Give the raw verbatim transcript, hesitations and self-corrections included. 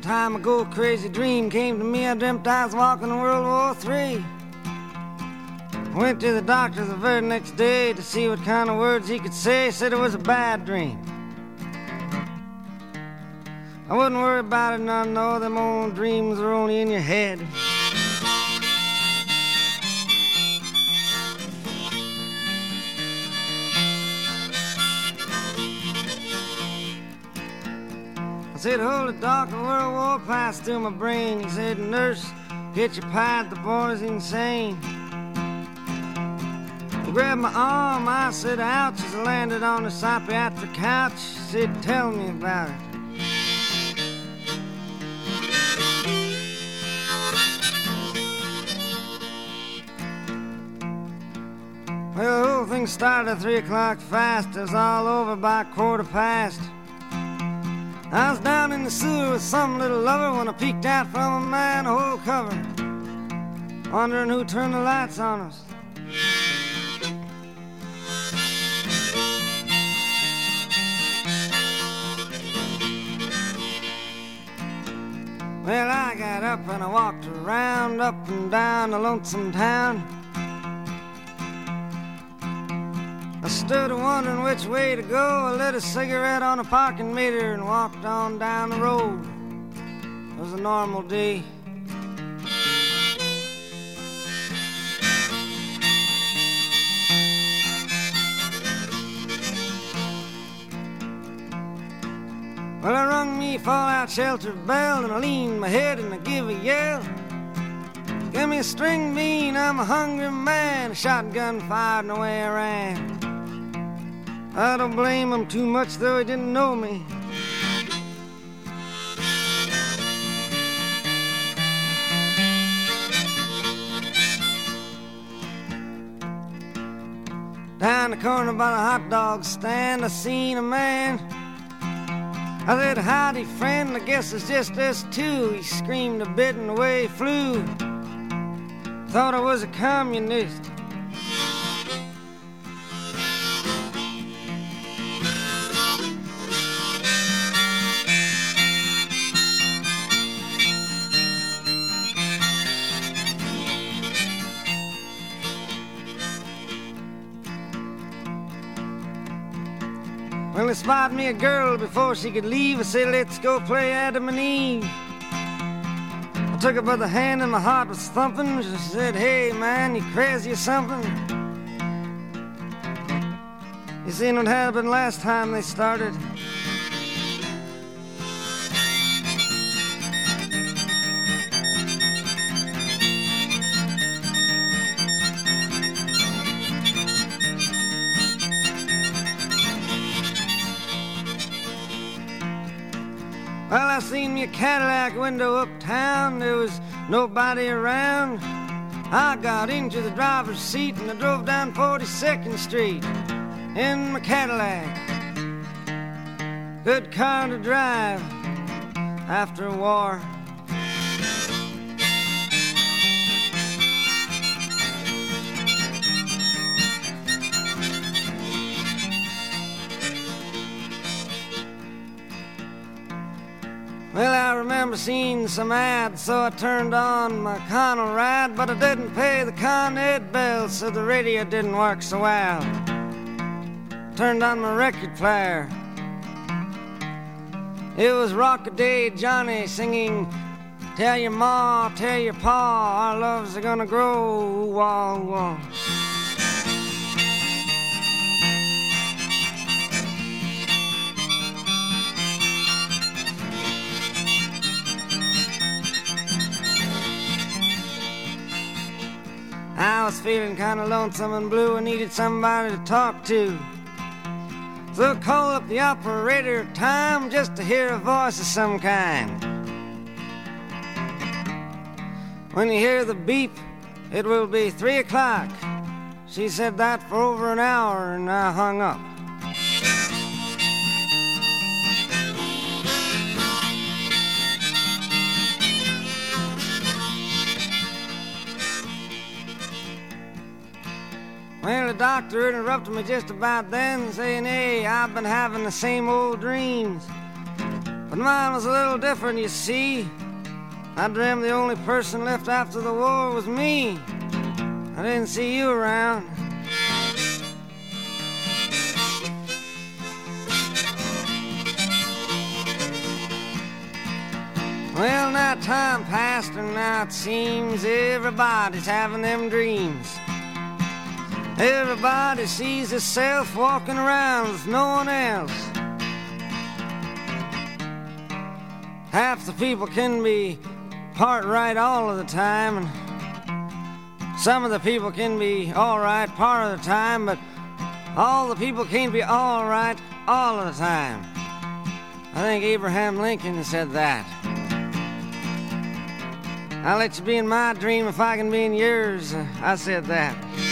time ago, a crazy dream came to me. I dreamt I was walking in World War Three. Went to the doctor the very next day to see what kind of words he could say. Said it was a bad dream. I wouldn't worry about it none, no, them old dreams are only in your head. I said, hold it, doc, the World War passed through my brain. He said, nurse, get your pad, the boy's insane. He grabbed my arm, I said, ouch, as I landed on the psychiatric couch. He said, tell me about it. Well, the whole thing started at three o'clock fast. It was all over by quarter past. I was down in the sewer with some little lover when I peeked out from a manhole cover, wondering who turned the lights on us. Well, I got up and I walked around, up and down the lonesome town. I stood wondering which way to go. I lit a cigarette on a parking meter and walked on down the road. It was a normal day. Well, I rung me fallout shelter bell and I leaned my head and I give a yell. Give me a string bean, I'm a hungry man. A shotgun fired and away I ran. I don't blame him too much, though he didn't know me. Down the corner by the hot dog stand, I seen a man. I said, howdy, friend, I guess it's just us two. He screamed a bit and away he flew. Thought I was a communist. Well, they spotted me a girl before she could leave. I said, let's go play Adam and Eve. I took her by the hand and my heart was thumping. She said, hey, man, you crazy or something? You seen what happened last time they started? Well, I seen me a Cadillac window uptown. There was nobody around. I got into the driver's seat and I drove down forty-second Street in my Cadillac. Good car to drive after a war. Well, I remember seeing some ads, so I turned on my Connell ride, but I didn't pay the Con Ed bill, so the radio didn't work so well. Turned on my record player. It was Rock-a-Day Johnny singing, tell your ma, tell your pa, our loves are gonna grow, wah, wah. I was feeling kind of lonesome and blue. I needed somebody to talk to. So I called up the operator time just to hear a voice of some kind. When you hear the beep, it will be three o'clock. She said that for over an hour and I hung up. Well, the doctor interrupted me just about then, saying, hey, I've been having the same old dreams. But mine was a little different, you see. I dreamed the only person left after the war was me. I didn't see you around. Well, now time passed and now it seems everybody's having them dreams. Everybody sees himself walking around with no one else. Half the people can be part right all of the time, and some of the people can be all right part of the time, but all the people can't be all right all of the time. I think Abraham Lincoln said that. I'll let you be in my dream if I can be in yours. I said that.